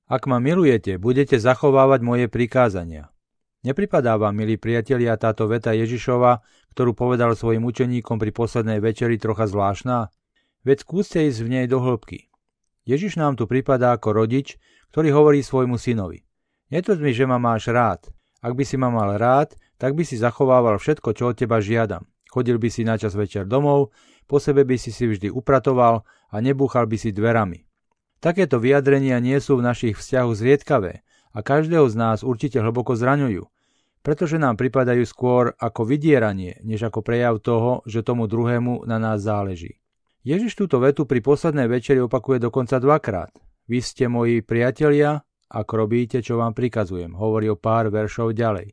Ak ma milujete, budete zachovávať moje prikázania. Nepripadá vám, milí priatelia, táto veta Ježišova, ktorú povedal svojim učeníkom pri poslednej večeri, trocha zvláštna? Veď skúste ísť v nej do hĺbky. Ježiš nám tu pripadá ako rodič, ktorý hovorí svojmu synovi: Netvrď mi, že ma máš rád. Ak by si ma mal rád, tak by si zachovával všetko, čo od teba žiadam. Chodil by si na čas večer domov, po sebe by si vždy upratoval a nebúchal by si dverami. Takéto vyjadrenia nie sú v našich vzťahoch zriedkavé a každého z nás určite hlboko zraňujú, pretože nám pripadajú skôr ako vydieranie, než ako prejav toho, že tomu druhému na nás záleží. Ježiš túto vetu pri poslednej večeri opakuje dokonca dvakrát. Vy ste moji priatelia, ak robíte, čo vám prikazujem, hovorí o pár veršov ďalej.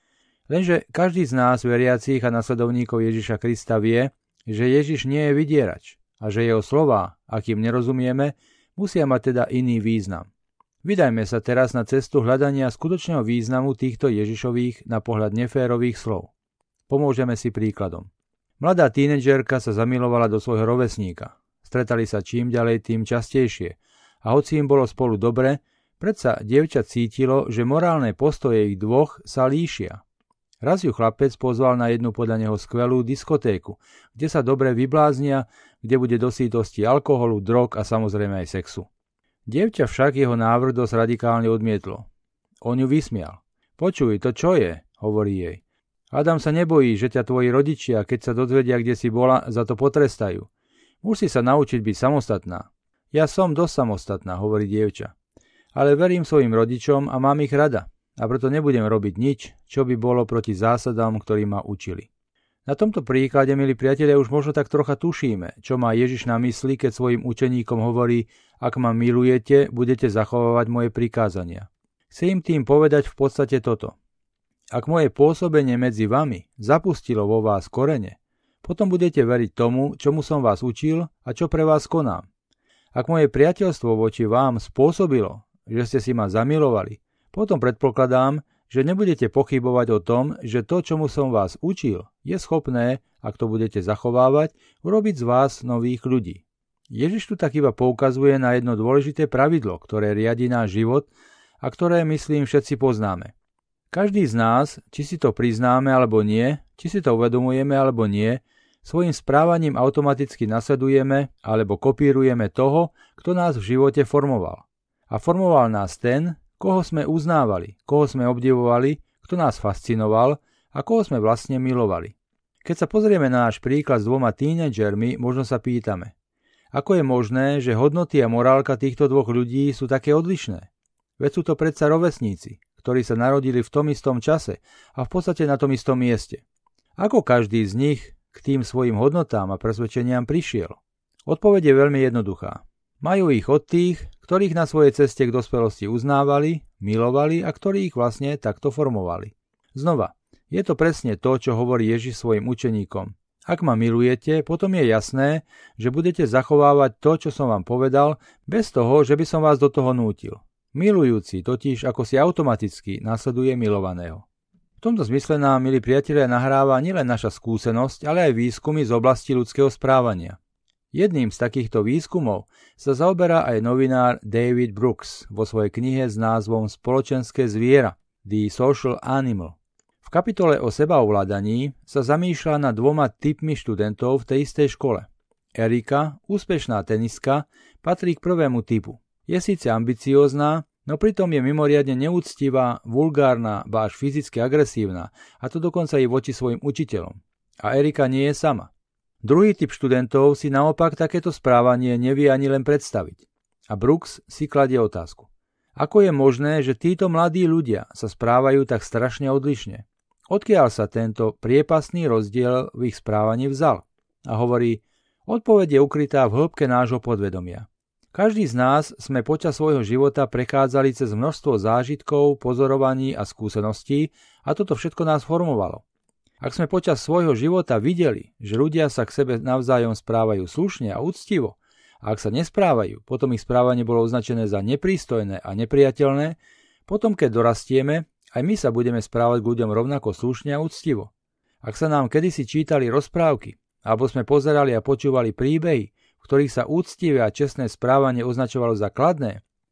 Lenže každý z nás, veriacich a nasledovníkov Ježiša Krista, vie, že Ježiš nie je vydierač a že jeho slová, akým nerozumieme, musia mať teda iný význam. Vydajme sa teraz na cestu hľadania skutočného významu týchto Ježišových na pohľad neférových slov. Pomôžeme si príkladom. Mladá tínedžerka sa zamilovala do svojho rovesníka. Stretali sa čím ďalej, tým častejšie. A hoci im bolo spolu dobre, predsa dievča cítilo, že morálne postoje ich dvoch sa líšia. Raz ju chlapec pozval na jednu podľa neho skvelú diskotéku, kde sa dobre vybláznia, kde bude do sýtosti alkoholu, drog a samozrejme aj sexu. Dievča však jeho návrh dosť radikálne odmietlo. On ju vysmial. Počuj, to čo je? Hovorí jej. Adam sa nebojí, že ťa tvoji rodičia, keď sa dozvedia, kde si bola, za to potrestajú. Musí sa naučiť byť samostatná. Ja som dosť samostatná, hovorí dievča. Ale verím svojim rodičom a mám ich rada. A preto nebudem robiť nič, čo by bolo proti zásadám, ktorí ma učili. Na tomto príklade, milí priatelia, už možno tak trocha tušíme, čo má Ježiš na mysli, keď svojim učeníkom hovorí: Ak ma milujete, budete zachovávať moje prikázania. Chce im tým povedať v podstate toto. Ak moje pôsobenie medzi vami zapustilo vo vás korene, potom budete veriť tomu, čomu som vás učil a čo pre vás konám. Ak moje priateľstvo voči vám spôsobilo, že ste si ma zamilovali, potom predpokladám, že nebudete pochybovať o tom, že to, čomu som vás učil, je schopné, ak to budete zachovávať, urobiť z vás nových ľudí. Ježiš tu tak iba poukazuje na jedno dôležité pravidlo, ktoré riadi náš život a ktoré, myslím, všetci poznáme. Každý z nás, či si to priznáme alebo nie, či si to uvedomujeme alebo nie, svojim správaním automaticky nasledujeme alebo kopírujeme toho, kto nás v živote formoval. A formoval nás ten, koho sme uznávali, koho sme obdivovali, kto nás fascinoval a koho sme vlastne milovali. Keď sa pozrieme na náš príklad s dvoma tínedžermi, možno sa pýtame, ako je možné, že hodnoty a morálka týchto dvoch ľudí sú také odlišné? Veď sú to predsa rovesníci, ktorí sa narodili v tom istom čase a v podstate na tom istom mieste. Ako každý z nich k tým svojim hodnotám a presvedčeniam prišiel? Odpoveď je veľmi jednoduchá. Majú ich od tých, ktorých na svojej ceste k dospelosti uznávali, milovali a ktorí ich vlastne takto formovali. Znova, je to presne to, čo hovorí Ježiš svojim učeníkom. Ak ma milujete, potom je jasné, že budete zachovávať to, čo som vám povedal, bez toho, že by som vás do toho nútil. Milujúci totiž ako si automaticky nasleduje milovaného. V tomto zmysle nám, milí priatelia, nahráva nielen naša skúsenosť, ale aj výskumy z oblasti ľudského správania. Jedným z takýchto výskumov sa zaoberá aj novinár David Brooks vo svojej knihe s názvom Spoločenské zviera – The Social Animal. V kapitole o sebaovládaní sa zamýšľa nad dvoma typmi študentov v tej istej škole. Erika, úspešná tenistka, patrí k prvému typu. Je síce ambiciózna, no pritom je mimoriadne neúctivá, vulgárna, ba až fyzicky agresívna, a to dokonca i voči svojim učiteľom. A Erika nie je sama. Druhý typ študentov si naopak takéto správanie nevie ani len predstaviť. A Brooks si kladie otázku. Ako je možné, že títo mladí ľudia sa správajú tak strašne odlišne? Odkiaľ sa tento priepastný rozdiel v ich správaní vzal? A hovorí, odpoveď je ukrytá v hĺbke nášho podvedomia. Každý z nás sme počas svojho života prechádzali cez množstvo zážitkov, pozorovaní a skúseností a toto všetko nás formovalo. Ak sme počas svojho života videli, že ľudia sa k sebe navzájom správajú slušne a úctivo, a ak sa nesprávajú, potom ich správanie bolo označené za neprístojné a nepriateľné, potom keď dorastieme, aj my sa budeme správať k ľuďom rovnako slušne a úctivo. Ak sa nám kedysi čítali rozprávky, alebo sme pozerali a počúvali príbehy, v ktorých sa úctivé a čestné správanie označovalo za kladné,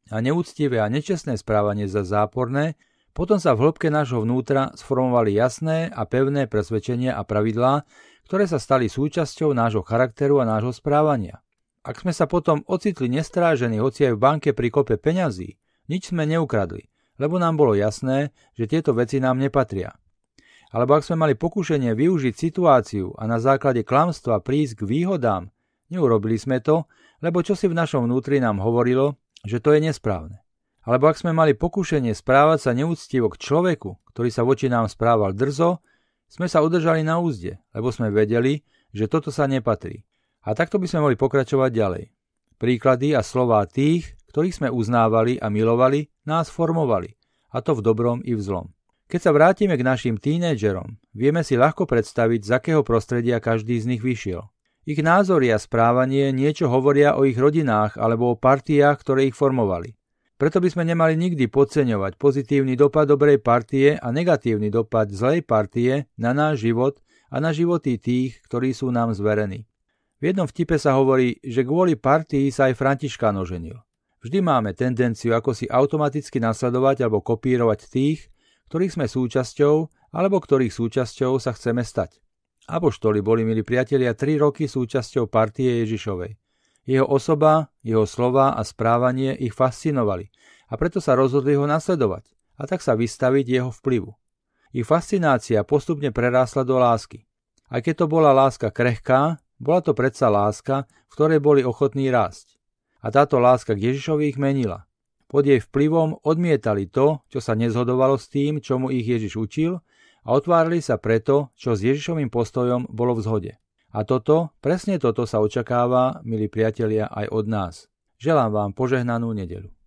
a neúctivé a nečestné správanie za záporné, potom sa v hĺbke nášho vnútra sformovali jasné a pevné presvedčenia a pravidlá, ktoré sa stali súčasťou nášho charakteru a nášho správania. Ak sme sa potom ocitli nestrážení hoci aj v banke pri kope peňazí, nič sme neukradli, lebo nám bolo jasné, že tieto veci nám nepatria. Alebo ak sme mali pokušenie využiť situáciu a na základe klamstva prísť k výhodám, neurobili sme to, lebo čosi v našom vnútri nám hovorilo, že to je nesprávne. Alebo ak sme mali pokušenie správať sa neúctivo k človeku, ktorý sa voči nám správal drzo, sme sa udržali na úzde, lebo sme vedeli, že toto sa nepatrí. A takto by sme mohli pokračovať ďalej. Príklady a slová tých, ktorých sme uznávali a milovali, nás formovali, a to v dobrom i v zlom. Keď sa vrátime k našim tínedžerom, vieme si ľahko predstaviť, z akého prostredia každý z nich vyšiel. Ich názory a správanie niečo hovoria o ich rodinách alebo o partiách, ktoré ich formovali. Preto by sme nemali nikdy podceňovať pozitívny dopad dobrej partie a negatívny dopad zlej partie na náš život a na životy tých, ktorí sú nám zverení. V jednom vtipe sa hovorí, že kvôli partii sa aj Františkán oženil. Vždy máme tendenciu ako si automaticky nasledovať alebo kopírovať tých, ktorých sme súčasťou alebo ktorých súčasťou sa chceme stať. Apoštoli boli, milí priatelia, 3 roky súčasťou partie Ježišovej. Jeho osoba, jeho slová a správanie ich fascinovali a preto sa rozhodli ho nasledovať a tak sa vystaviť jeho vplyvu. Ich fascinácia postupne prerásla do lásky. Aj keď to bola láska krehká, bola to predsa láska, v ktorej boli ochotní rásť. A táto láska k Ježišovi ich menila. Pod jej vplyvom odmietali to, čo sa nezhodovalo s tým, čomu ich Ježiš učil, a otvárali sa preto, čo s Ježišovým postojom bolo v zhode. A presne toto sa očakáva, milí priatelia, aj od nás. Želám vám požehnanú nedeľu.